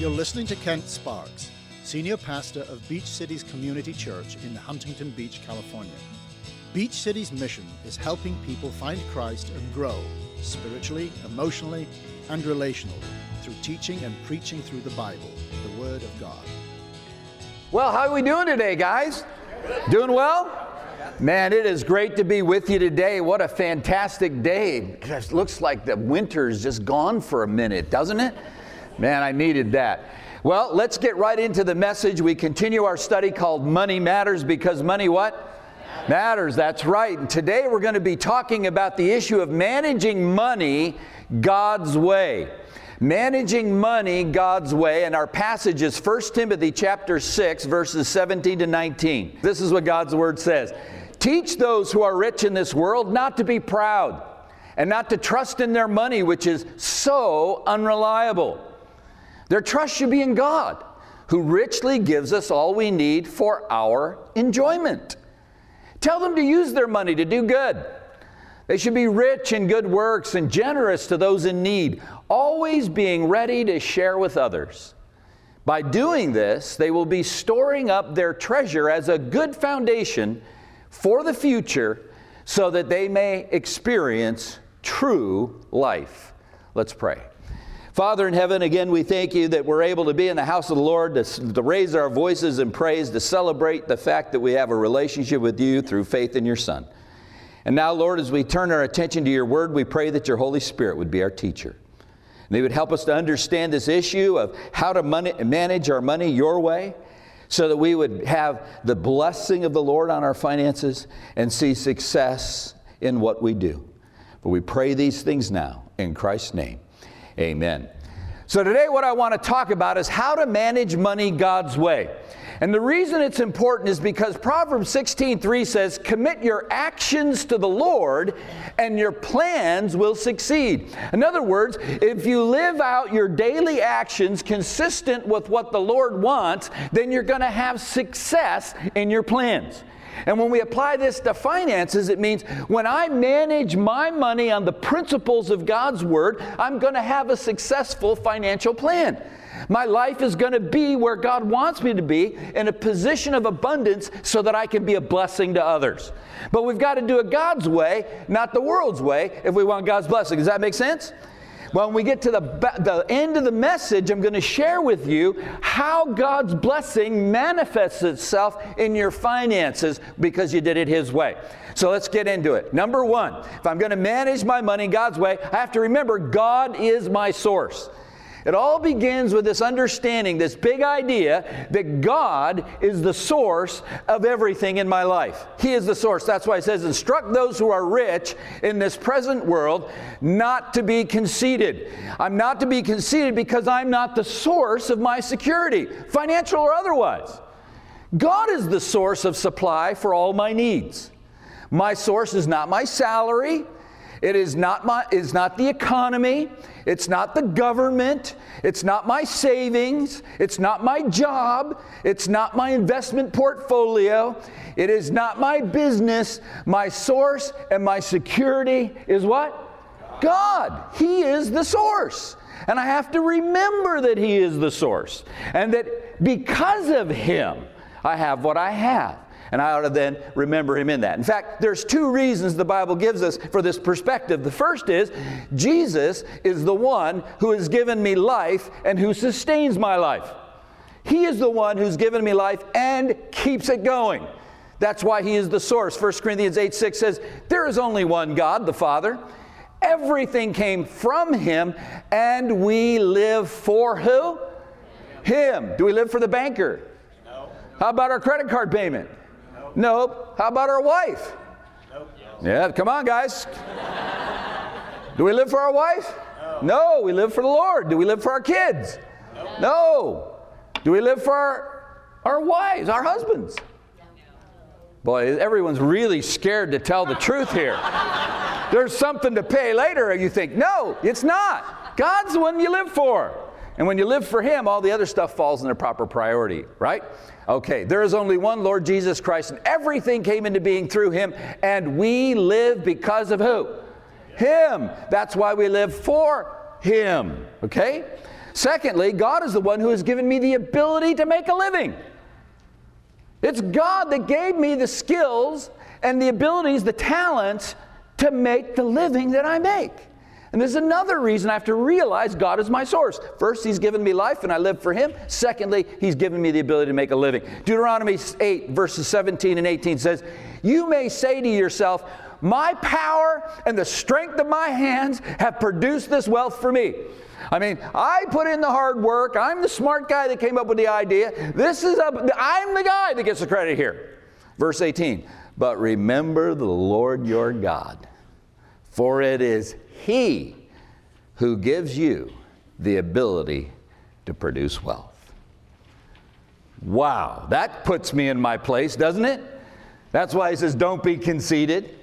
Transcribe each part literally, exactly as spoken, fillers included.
You're listening to Kent Sparks, Senior Pastor of Beach Cities Community Church in Huntington Beach, California. Beach Cities' mission is helping people find Christ and grow spiritually, emotionally, and relationally through teaching and preaching through the Bible, the Word of God. Well, how are we doing today, guys? Doing well? Man, it is great to be with you today. What a fantastic day. It looks like the winter's just gone for a minute, doesn't it? Man, I needed that. Well, let's get right into the message. We continue our study called Money Matters, because money what? Matters, that's right. And today we're going to be talking about the issue of managing money God's way. Managing money God's way, and our passage is First Timothy chapter six, verses seventeen to nineteen. This is what God's Word says. Teach those who are rich in this world not to be proud, and not to trust in their money, which is so unreliable. Their trust should be in God, who richly gives us all we need for our enjoyment. Tell them to use their money to do good. They should be rich in good works and generous to those in need, always being ready to share with others. By doing this, they will be storing up their treasure as a good foundation for the future, so that they may experience true life. Let's pray. Father in heaven, again, we thank you that we're able to be in the house of the Lord, to, to raise our voices in praise, to celebrate the fact that we have a relationship with you through faith in your Son. And now, Lord, as we turn our attention to your word, we pray that your Holy Spirit would be our teacher. And they would help us to understand this issue of how to money, manage our money your way, so that we would have the blessing of the Lord on our finances and see success in what we do. For we pray these things now in Christ's name. Amen. So today what I want to talk about is how to manage money God's way. And the reason it's important is because Proverbs sixteen three says, commit your actions to the Lord and your plans will succeed. In other words, if you live out your daily actions consistent with what the Lord wants, then you're going to have success in your plans. And when we apply this to finances, it means when I manage my money on the principles of God's Word, I'm going to have a successful financial plan. My life is going to be where God wants me to be, in a position of abundance, so that I can be a blessing to others. But we've got to do it God's way, not the world's way, if we want God's blessing. Does that make sense? Well, when we get to the, the end of the message, I'm going to share with you how God's blessing manifests itself in your finances because you did it His way. So let's get into it. Number one, if I'm going to manage my money God's way, I have to remember God is my source. It all begins with this understanding, this big idea that God is the source of everything in my life. He is the source. That's why it says, instruct those who are rich in this present world not to be conceited. I'm not to be conceited because I'm not the source of my security, financial or otherwise. God is the source of supply for all my needs. My source is not my salary. It is not my, it's not the economy. It's not the government. It's not my savings. It's not my job. It's not my investment portfolio. It is not my business. My source and my security is what? God. He is the source. And I have to remember that He is the source. And that because of Him, I have what I have. And I ought to then remember Him in that. In fact, there's two reasons the Bible gives us for this perspective. The first is, Jesus is the one who has given me life and who sustains my life. He is the one who's given me life and keeps it going. That's why He is the source. First Corinthians eight six says, there is only one God, the Father. Everything came from Him, and we live for who? Him. Do we live for the banker? No. How about our credit card payment? Nope. How about our wife? Nope. Yeah, come on, guys. Do we live for our wife? No. No, we live for the Lord. Do we live for our kids? Nope. No. Do we live for our, our wives, our husbands? No. Boy, everyone's really scared to tell the truth here. There's something to pay later, you think. No, it's not. God's the one you live for. And when you live for Him, all the other stuff falls in their proper priority, right? Okay, there is only one Lord Jesus Christ, and everything came into being through Him, and we live because of who? Him. That's why we live for Him, okay? Secondly, God is the one who has given me the ability to make a living. It's God that gave me the skills and the abilities, the talents to make the living that I make. And there's another reason I have to realize God is my source. First, He's given me life and I live for Him. Secondly, He's given me the ability to make a living. Deuteronomy eight, verses seventeen and eighteen says, "You may say to yourself, my power and the strength of my hands have produced this wealth for me." I mean, I put in the hard work. I'm the smart guy that came up with the idea. This is a, I'm the guy that gets the credit here. Verse eighteen, "But remember the Lord your God, for it is He who gives you the ability to produce wealth." Wow, that puts me in my place, doesn't it? That's why he says, don't be conceited.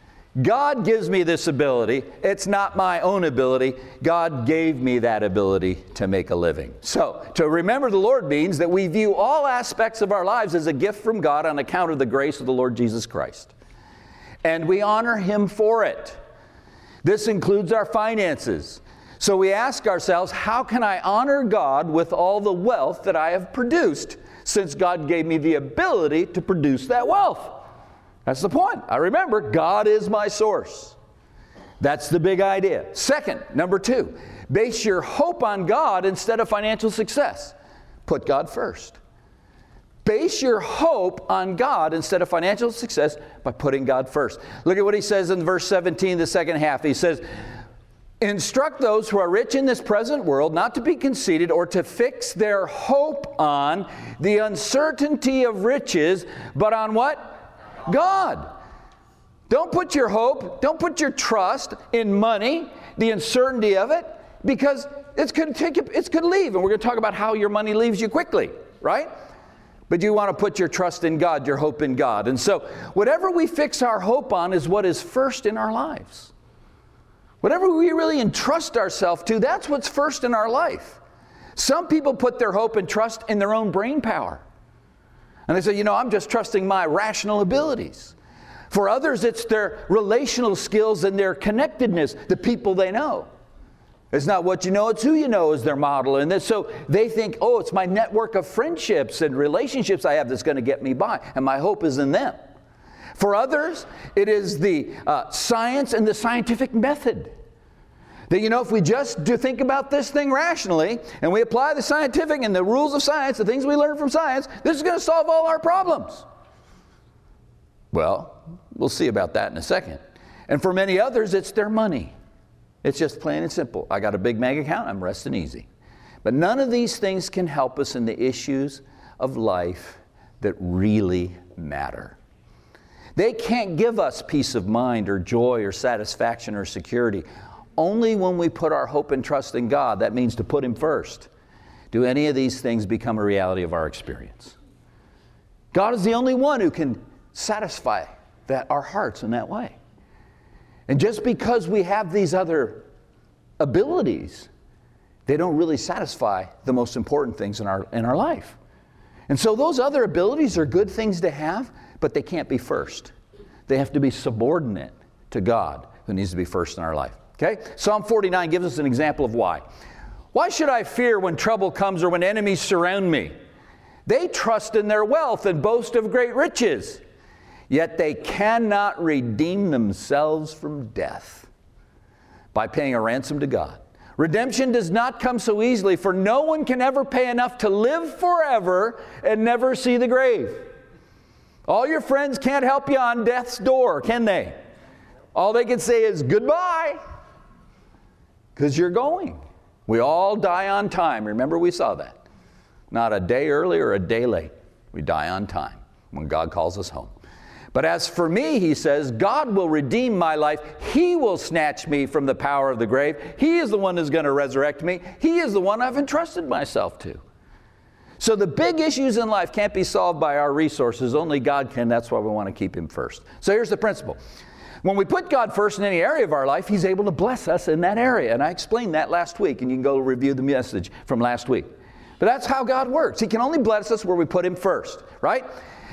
God gives me this ability. It's not my own ability. God gave me that ability to make a living. So, to remember the Lord means that we view all aspects of our lives as a gift from God on account of the grace of the Lord Jesus Christ. And we honor Him for it. This includes our finances. So we ask ourselves, how can I honor God with all the wealth that I have produced, since God gave me the ability to produce that wealth? That's the point. I remember, God is my source. That's the big idea. Second, number two, base your hope on God instead of financial success. Put God first. Base your hope on God instead of financial success by putting God first. Look at what he says in verse seventeen, the second half. He says, "Instruct those who are rich in this present world not to be conceited or to fix their hope on the uncertainty of riches, but on what? God." Don't put your hope, don't put your trust in money, the uncertainty of it, because it's going to take, it's going to leave. And we're going to talk about how your money leaves you quickly, right? But you want to put your trust in God, your hope in God. And so whatever we fix our hope on is what is first in our lives. Whatever we really entrust ourselves to, that's what's first in our life. Some people put their hope and trust in their own brain power. And they say, you know, I'm just trusting my rational abilities. For others, it's their relational skills and their connectedness, the people they know. It's not what you know, it's who you know is their model. And so they think, oh, it's my network of friendships and relationships I have that's going to get me by, and my hope is in them. For others, it is the uh, science and the scientific method. That, you know, if we just do think about this thing rationally, and we apply the scientific and the rules of science, the things we learn from science, this is going to solve all our problems. Well, we'll see about that in a second. And for many others, it's their money. It's just plain and simple. I got a big bank account, I'm resting easy. But none of these things can help us in the issues of life that really matter. They can't give us peace of mind or joy or satisfaction or security. Only when we put our hope and trust in God, that means to put Him first, do any of these things become a reality of our experience. God is the only one who can satisfy that, our hearts in that way. And just because we have these other abilities, they don't really satisfy the most important things in our, in our life. And so those other abilities are good things to have, but they can't be first. They have to be subordinate to God, who needs to be first in our life. Okay? Psalm forty-nine gives us an example of why. Why should I fear when trouble comes or when enemies surround me? They trust in their wealth and boast of great riches, yet they cannot redeem themselves from death by paying a ransom to God. Redemption does not come so easily, for no one can ever pay enough to live forever and never see the grave. All your friends can't help you on death's door, can they? All they can say is goodbye, because you're going. We all die on time. Remember, we saw that. Not a day early or a day late. We die on time when God calls us home. But as for me, he says, God will redeem my life. He will snatch me from the power of the grave. He is the one who's going to resurrect me. He is the one I've entrusted myself to. So the big issues in life can't be solved by our resources. Only God can. That's why we want to keep Him first. So here's the principle. When we put God first in any area of our life, He's able to bless us in that area. And I explained that last week, and you can go review the message from last week. But that's how God works. He can only bless us where we put Him first, right?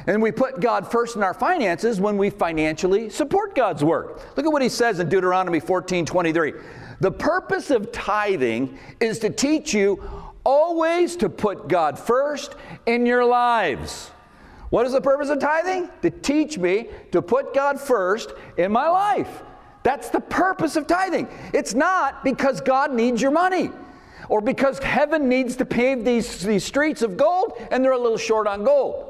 And we put God first in our finances when we financially support God's work. Look at what he says in Deuteronomy fourteen twenty-three. The purpose of tithing is to teach you always to put God first in your lives. What is the purpose of tithing? To teach me to put God first in my life. That's the purpose of tithing. It's not because God needs your money or because heaven needs to pave these, these streets of gold and they're a little short on gold.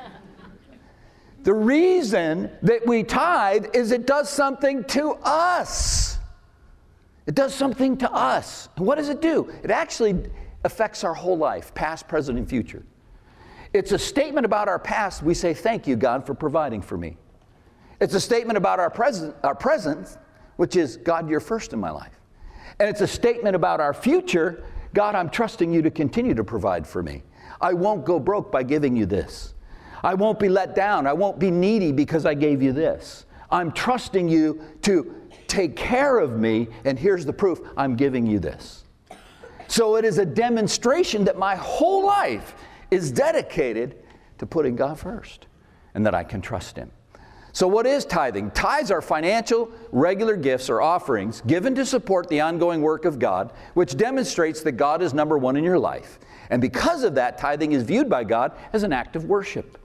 The reason that we tithe is it does something to us. It does something to us. And what does it do? It actually affects our whole life, past, present, and future. It's a statement about our past. We say, thank you, God, for providing for me. It's a statement about our present, our present, which is, God, you're first in my life. And it's a statement about our future. God, I'm trusting you to continue to provide for me. I won't go broke by giving you this. I won't be let down. I won't be needy because I gave you this. I'm trusting you to take care of me, and here's the proof, I'm giving you this. So it is a demonstration that my whole life is dedicated to putting God first and that I can trust him. So what is tithing? Tithes are financial, regular gifts or offerings given to support the ongoing work of God, which demonstrates that God is number one in your life. And because of that, tithing is viewed by God as an act of worship.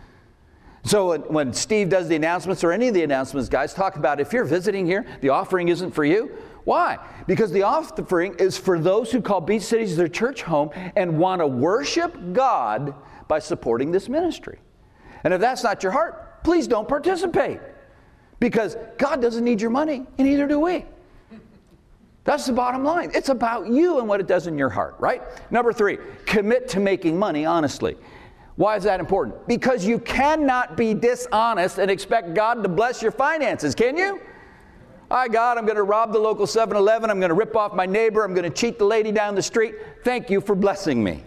So when Steve does the announcements, or any of the announcements, guys, talk about if you're visiting here, the offering isn't for you. Why? Because the offering is for those who call Beach Cities their church home and want to worship God by supporting this ministry. And if that's not your heart, please don't participate. Because God doesn't need your money, and neither do we. That's the bottom line. It's about you and what it does in your heart, right? Number three, commit to making money honestly. Why is that important? Because you cannot be dishonest and expect God to bless your finances, can you? Hi, God, I'm going to rob the local seven eleven. I'm going to rip off my neighbor. I'm going to cheat the lady down the street. Thank you for blessing me.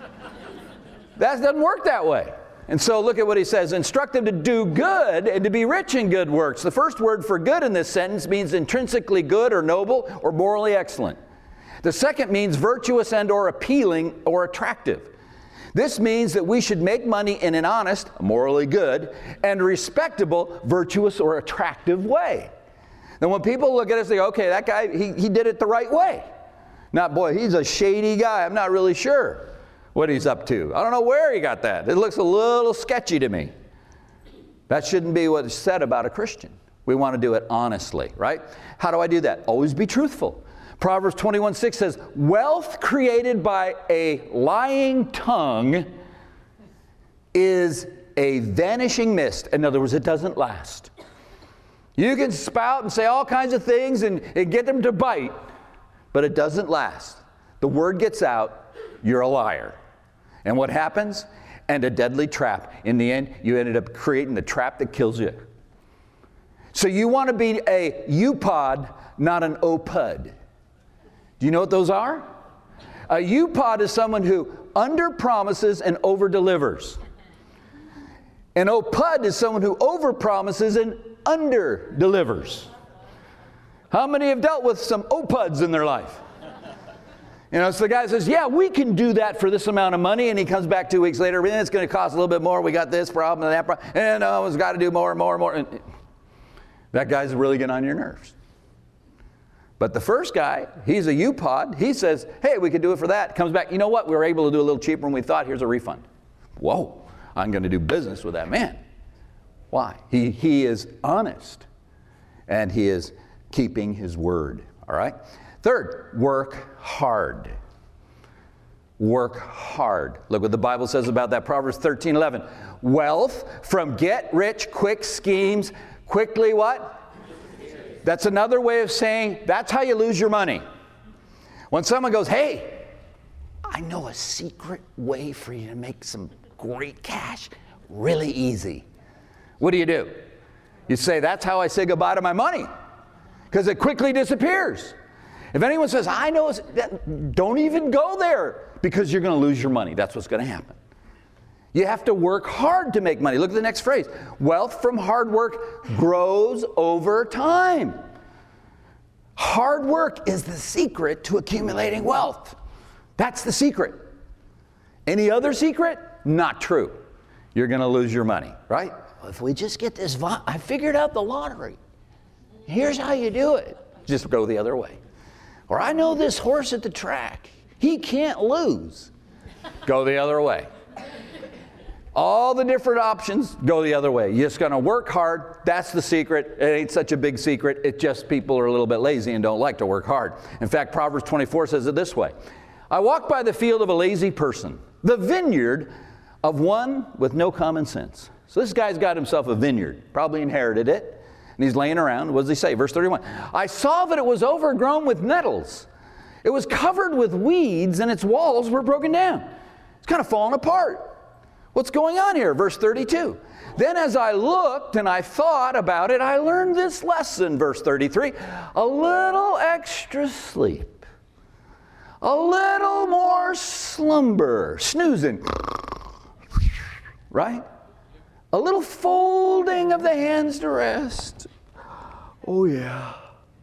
That doesn't work that way. And so look at what he says. Instruct them to do good and to be rich in good works. The first word for good in this sentence means intrinsically good or noble or morally excellent. The second means virtuous and or appealing or attractive. This means that we should make money in an honest, morally good, and respectable, virtuous, or attractive way. Then when people look at us, they go, okay, that guy, he, he did it the right way. Not, boy, he's a shady guy. I'm not really sure what he's up to. I don't know where he got that. It looks a little sketchy to me. That shouldn't be what is said about a Christian. We want to do it honestly, right? How do I do that? Always be truthful. Proverbs twenty-one six says, wealth created by a lying tongue is a vanishing mist. In other words, it doesn't last. You can spout and say all kinds of things and, and get them to bite, but it doesn't last. The word gets out, you're a liar. And what happens? And a deadly trap. In the end, you ended up creating the trap that kills you. So you want to be a U-Pod, not an O-Pud. Do you know what those are? A U-Pod is someone who under-promises and over-delivers. An O-Pud is someone who over-promises and under-delivers. How many have dealt with some O-Puds in their life? You know, so the guy says, yeah, we can do that for this amount of money, and he comes back two weeks later, and it's going to cost a little bit more. We got this problem and that problem, and oh, it's got to do more and more and more. And that guy's really getting on your nerves. But the first guy, he's a U-Pod. He says, hey, we could do it for that. Comes back, you know what? We were able to do a little cheaper than we thought. Here's a refund. Whoa, I'm going to do business with that man. Why? He, he is honest, and he is keeping his word, all right? Third, work hard. Work hard. Look what the Bible says about that. Proverbs thirteen eleven. Wealth from get-rich-quick schemes quickly what? That's another way of saying that's how you lose your money. When someone goes, hey, I know a secret way for you to make some great cash really easy. What do you do? You say, that's how I say goodbye to my money, because it quickly disappears. If anyone says, I know, that, don't even go there, because you're going to lose your money. That's what's going to happen. You have to work hard to make money. Look at the next phrase. Wealth from hard work grows over time. Hard work is the secret to accumulating wealth. That's the secret. Any other secret? Not true. you're going to lose your money, right? If we just get this, vi- I figured out the lottery. Here's how you do it. Just go the other way. Or I know this horse at the track. He can't lose. Go the other way. All the different options, go the other way. You're just going to work hard. That's the secret. It ain't such a big secret. It's just people are a little bit lazy and don't like to work hard. In fact, Proverbs twenty-four says it this way. I walk by the field of a lazy person, the vineyard of one with no common sense. So this guy's got himself a vineyard, probably inherited it, and he's laying around. What does he say? Verse thirty-one. I saw that it was overgrown with nettles. It was covered with weeds, and its walls were broken down. It's kind of falling apart. What's going on here? Verse thirty-two. Then as I looked and I thought about it, I learned this lesson, verse thirty-three. A little extra sleep. A little more slumber. Snoozing. Right? A little folding of the hands to rest. Oh yeah.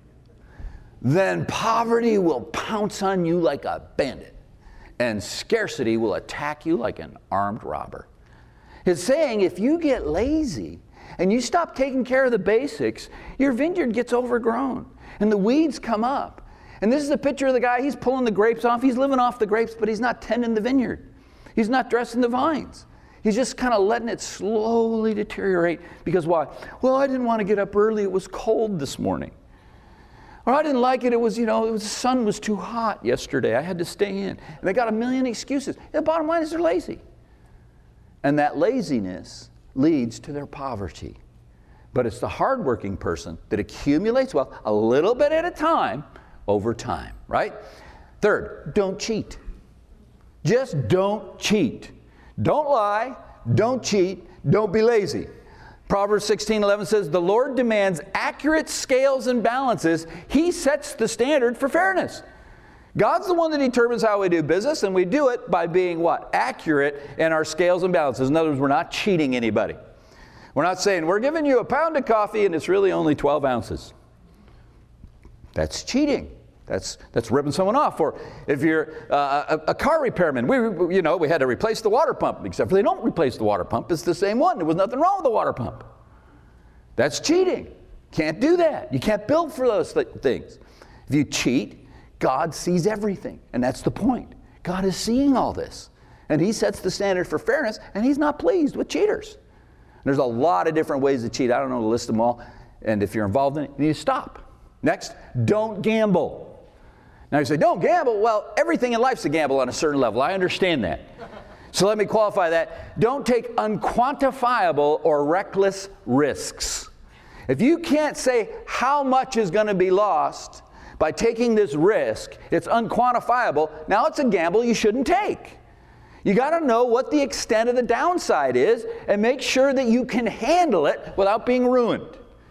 Then poverty will pounce on you like a bandit, and scarcity will attack you like an armed robber. It's saying if you get lazy and you stop taking care of the basics, your vineyard gets overgrown and the weeds come up. And this is a picture of the guy, he's pulling the grapes off, he's living off the grapes, but he's not tending the vineyard. He's not dressing the vines. He's just kind of letting it slowly deteriorate. Because why? Well, I didn't want to get up early, it was cold this morning. Or I didn't like it, it was, you know, it was, the sun was too hot yesterday. I had to stay in. And they got a million excuses. The bottom line is they're lazy. And that laziness leads to their poverty. But it's the hardworking person that accumulates wealth a little bit at a time over time, right? Third, don't cheat. Just don't cheat. Don't lie, don't cheat, don't be lazy. Proverbs sixteen eleven says, the Lord demands accurate scales and balances. He sets the standard for fairness. God's the one that determines how we do business, and we do it by being what? Accurate in our scales and balances. In other words, we're not cheating anybody. We're not saying, we're giving you a pound of coffee and it's really only twelve ounces. That's cheating. That's that's ripping someone off. Or if you're uh, a, a car repairman, we you know we had to replace the water pump. Except for they don't replace the water pump. It's the same one. There was nothing wrong with the water pump. That's cheating. Can't do that. You can't build for those th- things. If you cheat, God sees everything, and that's the point. God is seeing all this, and He sets the standard for fairness, and He's not pleased with cheaters. There's a lot of different ways to cheat. I don't know to list them all, and if you're involved in it, you need to stop. Next, don't gamble. Now you say, don't gamble. Well, everything in life's a gamble on a certain level. I understand that. So let me qualify that. Don't take unquantifiable or reckless risks. If you can't say how much is going to be lost by taking this risk, it's unquantifiable. Now it's a gamble you shouldn't take. You got to know what the extent of the downside is and make sure that you can handle it without being ruined.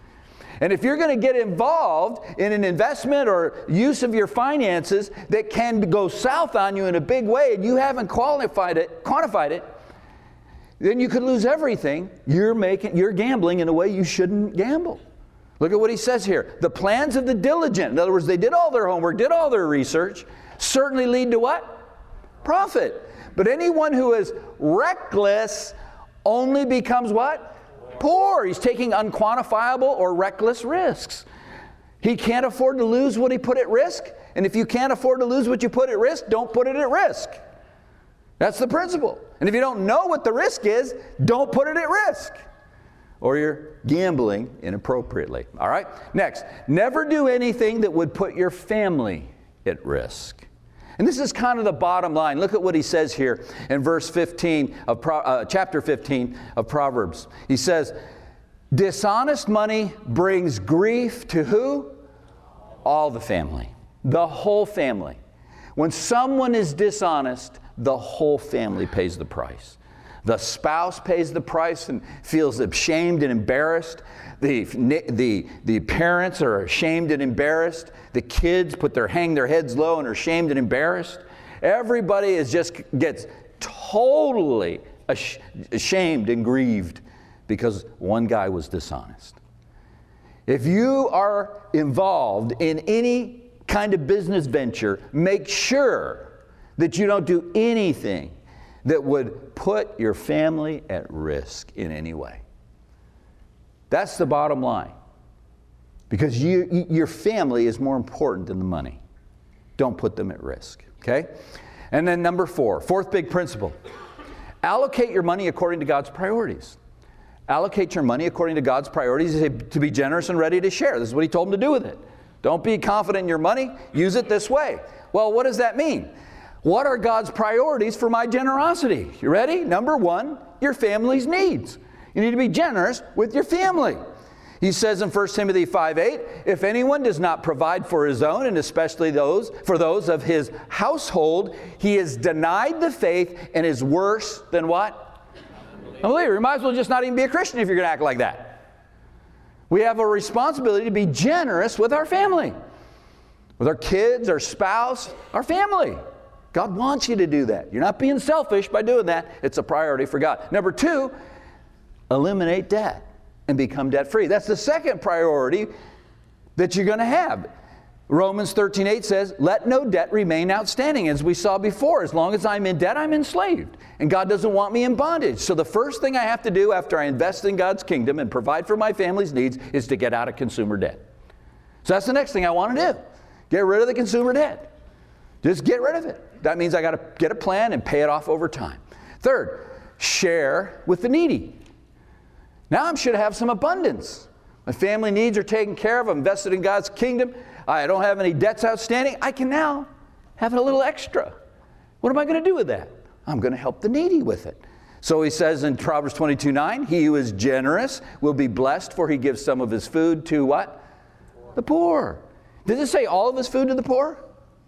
And if you're going to get involved in an investment or use of your finances that can go south on you in a big way and you haven't qualified it, quantified it, then you could lose everything. You're making, you're gambling in a way you shouldn't gamble. Look at what he says here. The plans of the diligent, in other words, they did all their homework, did all their research, certainly lead to what? Profit. But anyone who is reckless only becomes what? Poor. He's taking unquantifiable or reckless risks. He can't afford to lose what he put at risk. And if you can't afford to lose what you put at risk, don't put it at risk. That's the principle. And if you don't know what the risk is, don't put it at risk. Or you're gambling inappropriately. All right? Next, never do anything that would put your family at risk. And this is kind of the bottom line. Look at what he says here in verse fifteen of Pro, uh, chapter fifteen of Proverbs. He says, dishonest money brings grief to who? All the family. The whole family. When someone is dishonest, the whole family pays the price. The spouse pays the price and feels ashamed and embarrassed. The, the, the parents are ashamed and embarrassed. The kids put their hang their heads low and are ashamed and embarrassed. Everybody is just gets totally ashamed and grieved because one guy was dishonest. If you are involved in any kind of business venture, make sure that you don't do anything that would put your family at risk in any way. That's the bottom line. Because you, your family is more important than the money. Don't put them at risk, okay? And then number four, fourth big principle. Allocate your money according to God's priorities. Allocate your money according to God's priorities to be generous and ready to share. This is what he told him to do with it. Don't be confident in your money. Use it this way. Well, what does that mean? What are God's priorities for my generosity? You ready? Number one, your family's needs. You need to be generous with your family. He says in First Timothy five eight, if anyone does not provide for his own, and especially those for those of his household, he has denied the faith and is worse than what? A believer. You might as well just not even be a Christian if you're going to act like that. We have a responsibility to be generous with our family, with our kids, our spouse, our family. God wants you to do that. You're not being selfish by doing that. It's a priority for God. Number two, eliminate debt and become debt-free. That's the second priority that you're going to have. Romans thirteen eight says, let no debt remain outstanding. As we saw before, as long as I'm in debt, I'm enslaved. And God doesn't want me in bondage. So the first thing I have to do after I invest in God's kingdom and provide for my family's needs is to get out of consumer debt. So that's the next thing I want to do. Get rid of the consumer debt. Just get rid of it. That means I got to get a plan and pay it off over time. Third, share with the needy. Now I should have some abundance. My family needs are taken care of. I'm invested in God's kingdom. I don't have any debts outstanding. I can now have a little extra. What am I going to do with that? I'm going to help the needy with it. So he says in Proverbs twenty-two nine, he who is generous will be blessed, for he gives some of his food to what? The poor. Does it say all of his food to the poor?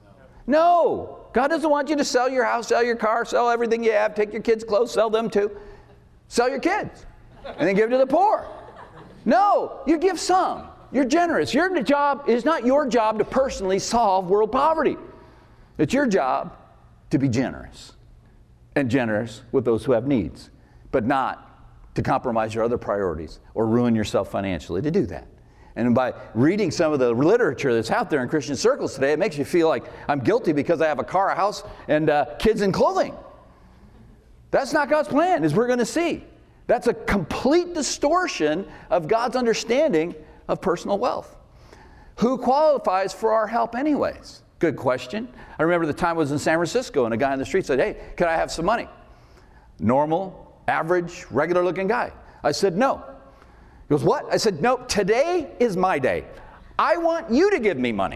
No. God doesn't want you to sell your house, sell your car, sell everything you have, take your kids' clothes, sell them too. Sell your kids and then give to the poor. No, you give some. You're generous. Your job is not your job to personally solve world poverty. It's your job to be generous, and generous with those who have needs, but not to compromise your other priorities or ruin yourself financially to do that. And by reading some of the literature that's out there in Christian circles today, it makes you feel like I'm guilty because I have a car, a house, and uh, kids and clothing. That's not God's plan, as we're going to see. That's a complete distortion of God's understanding of personal wealth. Who qualifies for our help anyways? Good question. I remember the time I was in San Francisco and a guy on the street said, hey, can I have some money? Normal, average, regular looking guy. I said, no. He goes, what? I said, no, today is my day. I want you to give me money.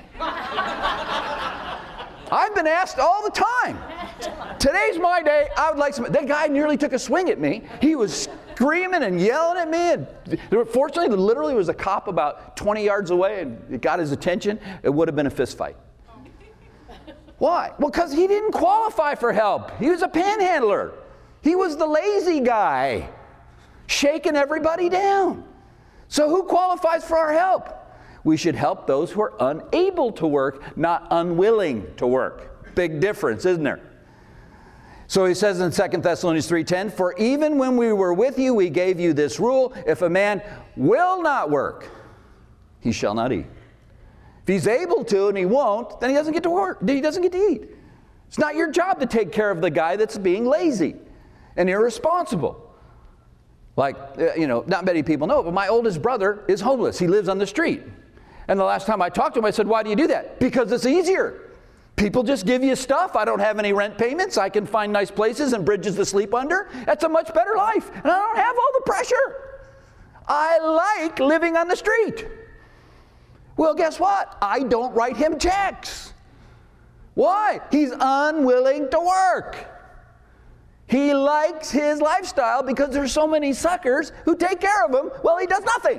I've been asked all the time. Today's my day. I would like some. That guy nearly took a swing at me. He was screaming and yelling at me. And fortunately, there literally was a cop about twenty yards away, and it got his attention. It would have been a fist fight. Why? Well, because he didn't qualify for help. He was a panhandler. He was the lazy guy, shaking everybody down. So who qualifies for our help? We should help those who are unable to work, not unwilling to work. Big difference, isn't there? So he says in Second Thessalonians three ten, for even when we were with you, we gave you this rule, if a man will not work, he shall not eat. If he's able to and he won't, then he doesn't get to work. He doesn't get to eat. It's not your job to take care of the guy that's being lazy and irresponsible. Like, you know, not many people know, but my oldest brother is homeless. He lives on the street. And the last time I talked to him, I said, why do you do that? Because it's easier. People just give you stuff. I don't have any rent payments. I can find nice places and bridges to sleep under. That's a much better life. And I don't have all the pressure. I like living on the street. Well, guess what? I don't write him checks. Why? He's unwilling to work. He likes his lifestyle because there's so many suckers who take care of him. Well, he does nothing.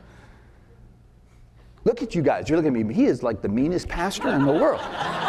Look at you guys. You're looking at me. He is like the meanest pastor in the world.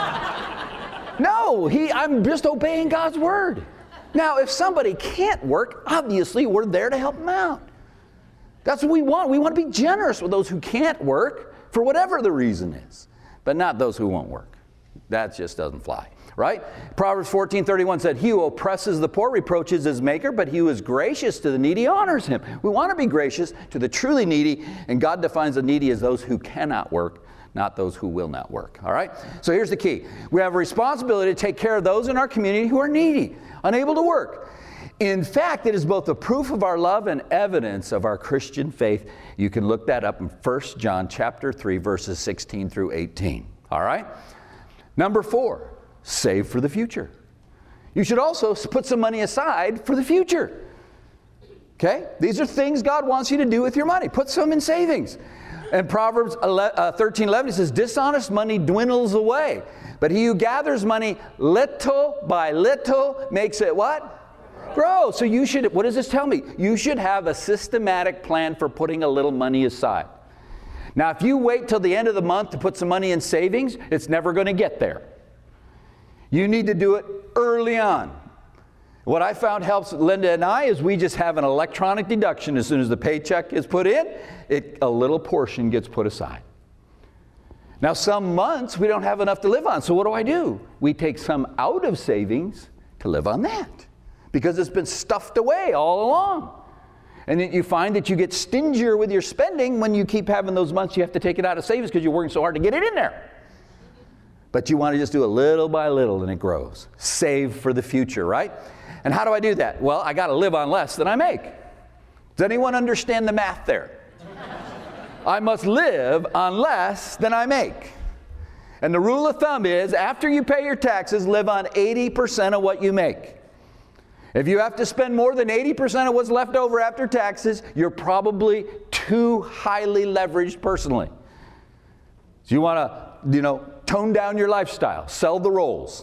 No, he, I'm just obeying God's word. Now, if somebody can't work, obviously we're there to help them out. That's what we want. We want to be generous with those who can't work for whatever the reason is, but not those who won't work. That just doesn't fly, right? Proverbs fourteen thirty-one said, he who oppresses the poor reproaches his maker, but he who is gracious to the needy honors him. We want to be gracious to the truly needy, and God defines the needy as those who cannot work, not those who will not work, all right? So here's the key. We have a responsibility to take care of those in our community who are needy. unable to work. In fact, it is both the proof of our love and evidence of our Christian faith. You can look that up in First John chapter three, verses sixteen through eighteen. All right? Number four, save for the future. You should also put some money aside for the future. Okay? These are things God wants you to do with your money. Put some in savings. And Proverbs thirteen eleven, it says, dishonest money dwindles away, but he who gathers money little by little makes it what? Grow. So you should, what does this tell me? You should have a systematic plan for putting a little money aside. Now, if you wait till the end of the month to put some money in savings, it's never going to get there. You need to do it early on. What I found helps Linda and I is we just have an electronic deduction. As soon as the paycheck is put in, it, a little portion gets put aside. Now, some months we don't have enough to live on, so what do I do? We take some out of savings to live on that, because it's been stuffed away all along. And then you find that you get stingier with your spending when you keep having those months you have to take it out of savings because you're working so hard to get it in there. But you want to just do it little by little and it grows. Save for the future, right? And how do I do that? Well, I got to live on less than I make. Does anyone understand the math there? I must live on less than I make. And the rule of thumb is, after you pay your taxes, live on eighty percent of what you make. If you have to spend more than eighty percent of what's left over after taxes, you're probably too highly leveraged personally. So you want to, you know, tone down your lifestyle, sell the rolls,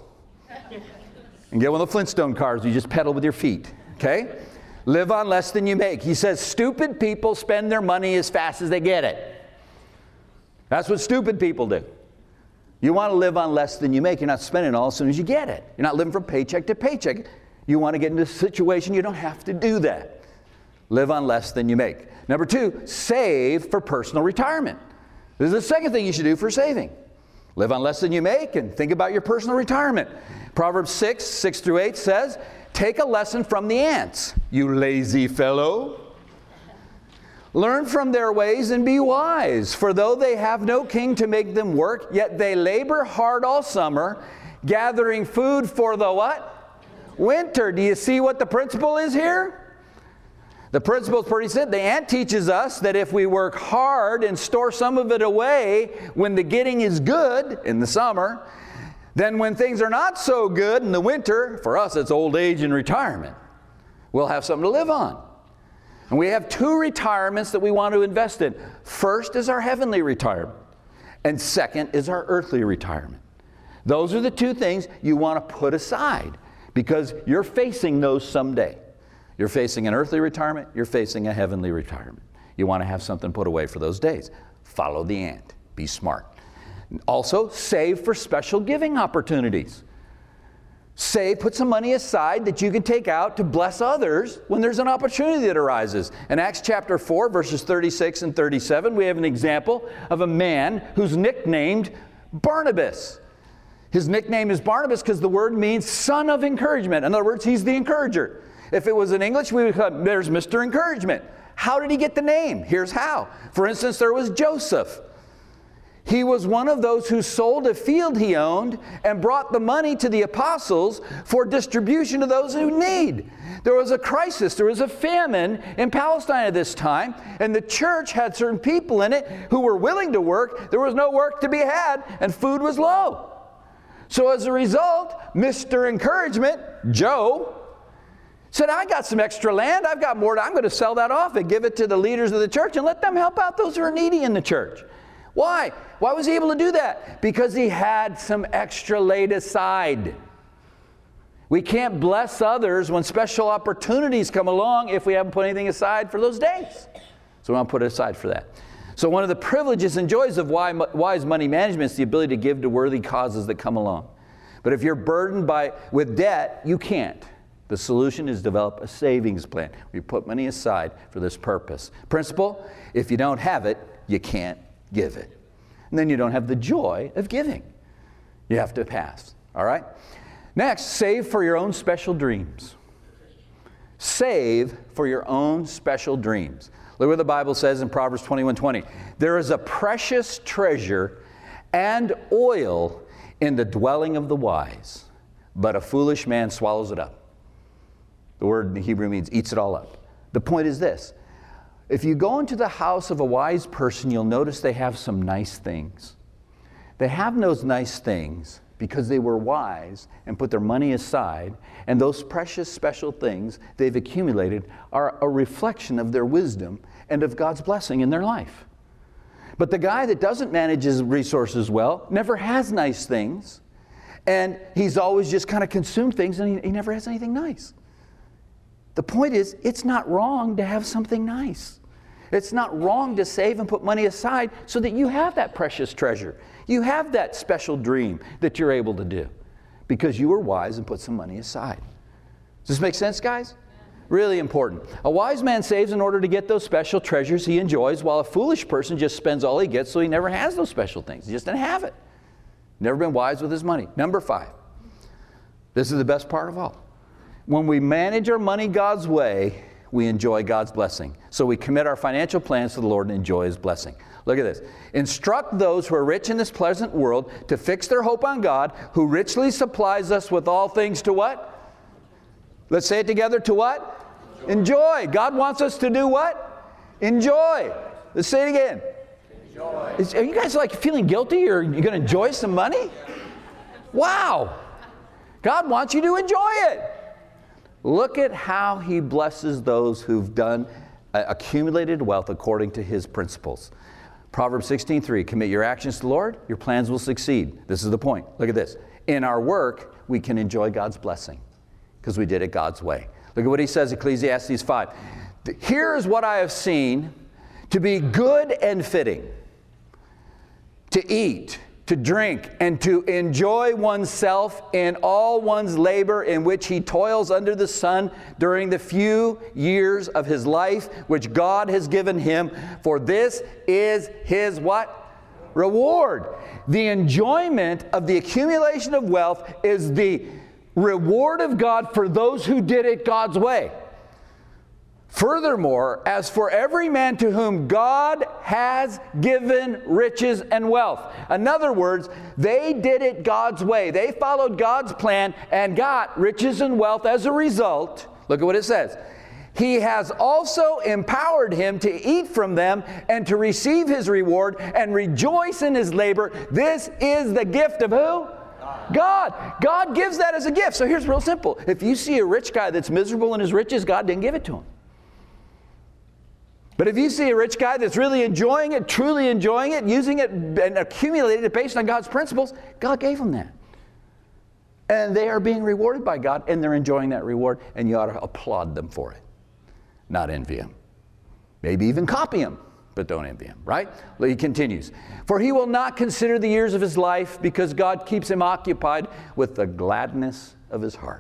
and get one of the Flintstone cars you just pedal with your feet, okay? Live on less than you make. He says stupid people spend their money as fast as they get it. That's what stupid people do. You want to live on less than you make. You're not spending it all as soon as you get it. You're not living from paycheck to paycheck. You want to get into a situation you don't have to do that. Live on less than you make. Number two, save for personal retirement. This is the second thing you should do for saving. Live on less than you make and think about your personal retirement. Proverbs six, six through eight says, take a lesson from the ants, you lazy fellow. Learn from their ways and be wise, for though they have no king to make them work, yet they labor hard all summer, gathering food for the what? Winter. Do you see what the principle is here? The principle is pretty simple. The ant teaches us that if we work hard and store some of it away when the getting is good in the summer, then when things are not so good in the winter, for us it's old age and retirement, we'll have something to live on. And we have two retirements that we want to invest in. First is our heavenly retirement, and second is our earthly retirement. Those are the two things you want to put aside, because you're facing those someday. You're facing an earthly retirement, you're facing a heavenly retirement. You want to have something put away for those days. Follow the ant. Be smart. Also, save for special giving opportunities. Save, put some money aside that you can take out to bless others when there's an opportunity that arises. In Acts chapter four, verses thirty-six and thirty-seven, we have an example of a man who's nicknamed Barnabas. His nickname is Barnabas because the word means son of encouragement. In other words, he's the encourager. If it was in English, we would call him, there's Mister Encouragement. How did he get the name? Here's how. For instance, there was Joseph. He was one of those who sold a field he owned and brought the money to the apostles for distribution to those who need. There was a crisis. There was a famine in Palestine at this time, and the church had certain people in it who were willing to work. There was no work to be had, and food was low. So as a result, Mister Encouragement, Joe, said, I got some extra land. I've got more. I'm going to sell that off and give it to the leaders of the church and let them help out those who are needy in the church. Why? Why was he able to do that? Because he had some extra laid aside. We can't bless others when special opportunities come along if we haven't put anything aside for those days. So we want to put it aside for that. So one of the privileges and joys of wise money management is the ability to give to worthy causes that come along. But if you're burdened by with debt, you can't. The solution is develop a savings plan. We put money aside for this purpose. Principle, if you don't have it, you can't give it. And then you don't have the joy of giving. You have to pass. All right? Next, save for your own special dreams. Save for your own special dreams. Look what the Bible says in Proverbs twenty-one twenty. There is a precious treasure and oil in the dwelling of the wise, but a foolish man swallows it up. The word in the Hebrew means eats it all up. The point is this. If you go into the house of a wise person, you'll notice they have some nice things. They have those nice things because they were wise and put their money aside, and those precious special things they've accumulated are a reflection of their wisdom and of God's blessing in their life. But the guy that doesn't manage his resources well never has nice things, and he's always just kind of consumed things, and he, he never has anything nice. The point is, it's not wrong to have something nice. It's not wrong to save and put money aside so that you have that precious treasure. You have that special dream that you're able to do because you were wise and put some money aside. Does this make sense, guys? Really important. A wise man saves in order to get those special treasures he enjoys, while a foolish person just spends all he gets so he never has those special things. He just didn't have it. Never been wise with his money. Number five. This is the best part of all. When we manage our money God's way, we enjoy God's blessing. So we commit our financial plans to the Lord and enjoy His blessing. Look at this. Instruct those who are rich in this present world to fix their hope on God, who richly supplies us with all things to what? Let's say it together. To what? Enjoy. Enjoy. God wants us to do what? Enjoy. Let's say it again. Enjoy. Is, are you guys like feeling guilty, or you're going to enjoy some money? Wow. God wants you to enjoy it. Look at how He blesses those who've done uh, accumulated wealth according to His principles. Proverbs sixteen three, commit your actions to the Lord, your plans will succeed. This is the point. Look at this. In our work, we can enjoy God's blessing because we did it God's way. Look at what he says, Ecclesiastes five. Here is what I have seen to be good and fitting, to eat, to drink, and to enjoy oneself in all one's labor in which he toils under the sun during the few years of his life which God has given him, for this is his what? Reward. The enjoyment of the accumulation of wealth is the reward of God for those who did it God's way. Furthermore, as for every man to whom God has given riches and wealth. In other words, they did it God's way. They followed God's plan and got riches and wealth as a result. Look at what it says. He has also empowered him to eat from them and to receive his reward and rejoice in his labor. This is the gift of who? God. God gives that as a gift. So here's real simple. If you see a rich guy that's miserable in his riches, God didn't give it to him. But if you see a rich guy that's really enjoying it, truly enjoying it, using it and accumulating it based on God's principles, God gave him that. And they are being rewarded by God, and they're enjoying that reward, and you ought to applaud them for it, not envy him. Maybe even copy him, but don't envy him, right? Well, he continues. For he will not consider the years of his life, because God keeps him occupied with the gladness of his heart.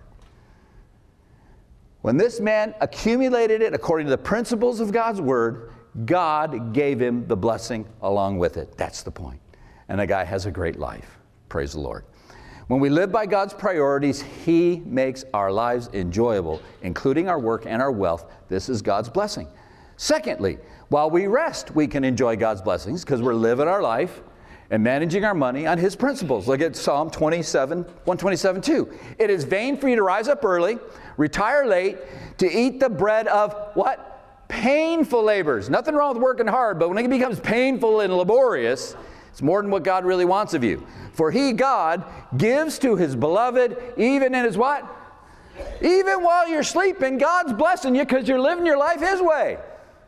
When this man accumulated it according to the principles of God's word, God gave him the blessing along with it. That's the point. And the guy has a great life. Praise the Lord. When we live by God's priorities, He makes our lives enjoyable, including our work and our wealth. This is God's blessing. Secondly, while we rest, we can enjoy God's blessings because we're living our life and managing our money on His principles. Look at Psalm twenty-seven, one twenty-seven two. It is vain for you to rise up early, retire late, to eat the bread of what? Painful labors. Nothing wrong with working hard, but when it becomes painful and laborious, it's more than what God really wants of you. For He, God, gives to His beloved even in His what? Even while you're sleeping, God's blessing you because you're living your life His way.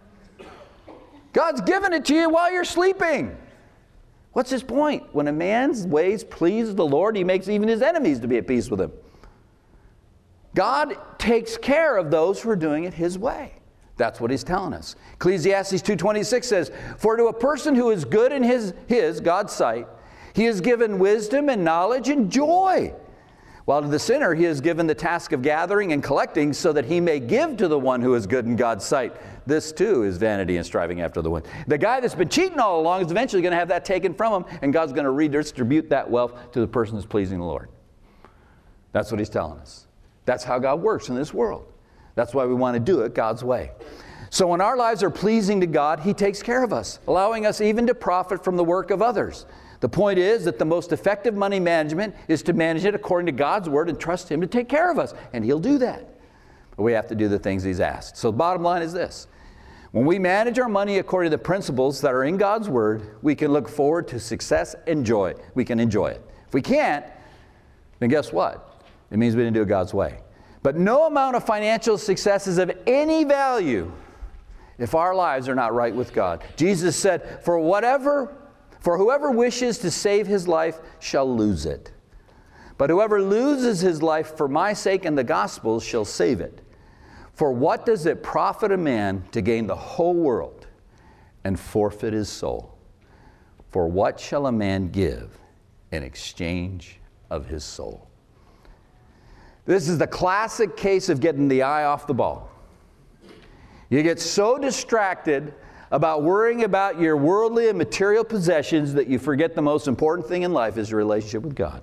God's giving it to you while you're sleeping. What's His point? When a man's ways please the Lord, He makes even his enemies to be at peace with him. God takes care of those who are doing it His way. That's what He's telling us. Ecclesiastes two twenty-six says, for to a person who is good in his, his, God's sight, He has given wisdom and knowledge and joy. While to the sinner He has given the task of gathering and collecting so that he may give to the one who is good in God's sight. This too is vanity and striving after the wind. The guy that's been cheating all along is eventually going to have that taken from him, and God's going to redistribute that wealth to the person who's pleasing the Lord. That's what He's telling us. That's how God works in this world. That's why we want to do it God's way. So when our lives are pleasing to God, He takes care of us, allowing us even to profit from the work of others. The point is that the most effective money management is to manage it according to God's word and trust Him to take care of us. And He'll do that. but we have to do the things he's asked. So the bottom line is this. When we manage our money according to the principles that are in God's Word, we can look forward to success and joy. We can enjoy it. If we can't, then guess what? It means we didn't do it God's way. But no amount of financial success is of any value if our lives are not right with God. Jesus said, for whatever, for whoever wishes to save his life shall lose it. But whoever loses his life for my sake and the gospel shall save it. For what does it profit a man to gain the whole world and forfeit his soul? For what shall a man give in exchange of his soul? This is the classic case of getting the eye off the ball. You get so distracted about worrying about your worldly and material possessions that you forget the most important thing in life is your relationship with God.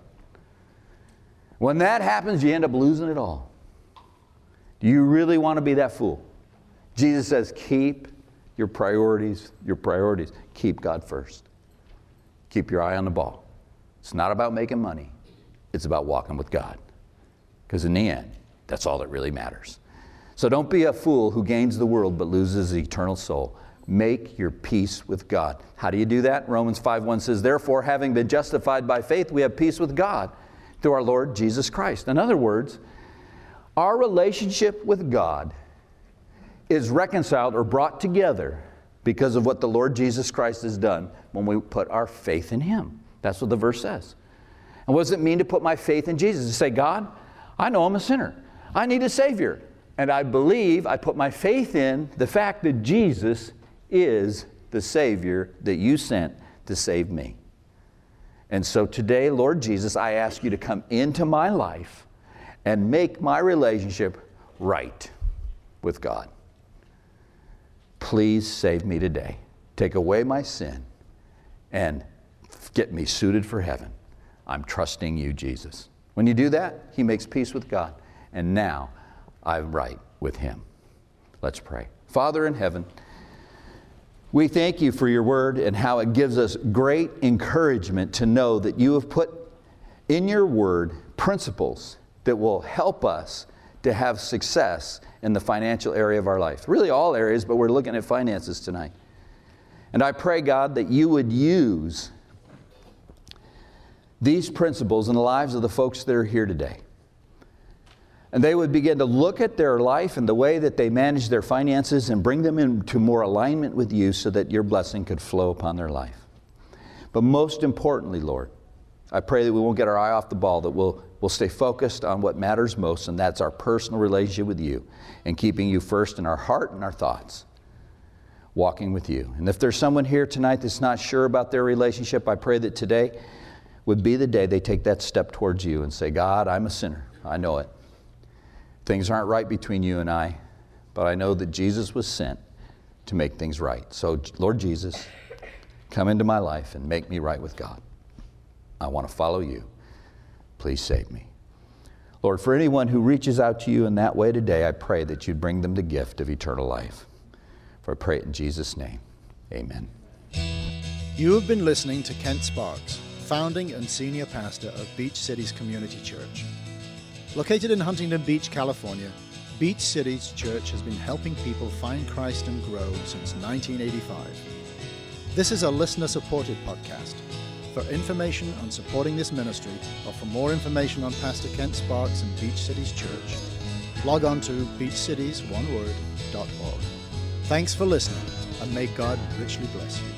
When that happens, you end up losing it all. Do you really want to be that fool? Jesus says, keep your priorities, your priorities. Keep God first. Keep your eye on the ball. It's not about making money. It's about walking with God. Because in the end, that's all that really matters. So don't be a fool who gains the world but loses the eternal soul. Make your peace with God. How do you do that? Romans five one says, therefore, having been justified by faith, we have peace with God through our Lord Jesus Christ. In other words, our relationship with God is reconciled or brought together because of what the Lord Jesus Christ has done when we put our faith in Him. That's what the verse says. And what does it mean to put my faith in Jesus? To say, God, I know I'm a sinner. I need a Savior. And I believe, I put my faith in the fact that Jesus is the Savior that you sent to save me. And so today, Lord Jesus, I ask you to come into my life and make my relationship right with God. Please save me today. Take away my sin and get me suited for heaven. I'm trusting you, Jesus. When you do that, He makes peace with God. And now I'm right with Him. Let's pray. Father in heaven, we thank you for your word and how it gives us great encouragement to know that you have put in your word principles that will help us to have success in the financial area of our life. Really all areas, but we're looking at finances tonight. And I pray, God, that you would use these principles in the lives of the folks that are here today. And they would begin to look at their life and the way that they manage their finances and bring them into more alignment with you so that your blessing could flow upon their life. But most importantly, Lord, I pray that we won't get our eye off the ball, that we'll, we'll stay focused on what matters most, and that's our personal relationship with you and keeping you first in our heart and our thoughts, walking with you. And if there's someone here tonight that's not sure about their relationship, I pray that today would be the day they take that step towards you and say, God, I'm a sinner. I know it. Things aren't right between you and I, but I know that Jesus was sent to make things right. So, Lord Jesus, come into my life and make me right with God. I want to follow you. Please save me. Lord, for anyone who reaches out to you in that way today, I pray that you'd bring them the gift of eternal life. For I pray it in Jesus' name. Amen. You have been listening to Kent Sparks, founding and senior pastor of Beach Cities Community Church. Located in Huntington Beach, California, Beach Cities Church has been helping people find Christ and grow since nineteen eighty-five. This is a listener-supported podcast. For information on supporting this ministry, or for more information on Pastor Kent Sparks and Beach Cities Church, log on to beach cities one word dot org. Thanks for listening, and may God richly bless you.